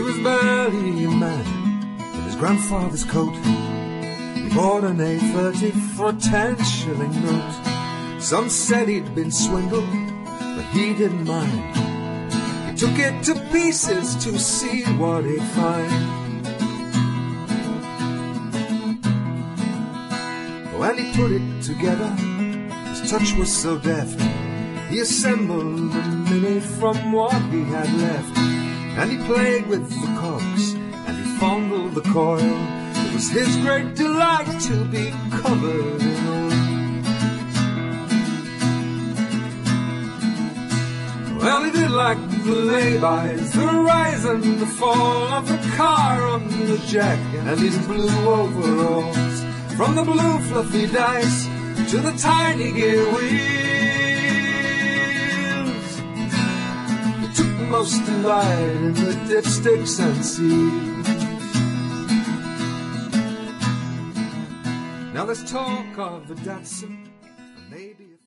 was barely a man in his grandfather's coat. He bought an A30 for a 10-shilling note. Some said he'd been swindled, but he didn't mind. He took it to pieces to see what he'd find. When he put it together, his touch was so deft. He assembled a Mini from what he had left. And he played with the cogs, and he fondled the coil. It was his great delight to be covered in oil. Well, he did like the laybys, the rise and the fall of the car on the jack, and his blue overalls. From the blue fluffy dice to the tiny gear wheels, he took most delight in the dipsticks and seals. Now let's talk of the Datsun, and maybe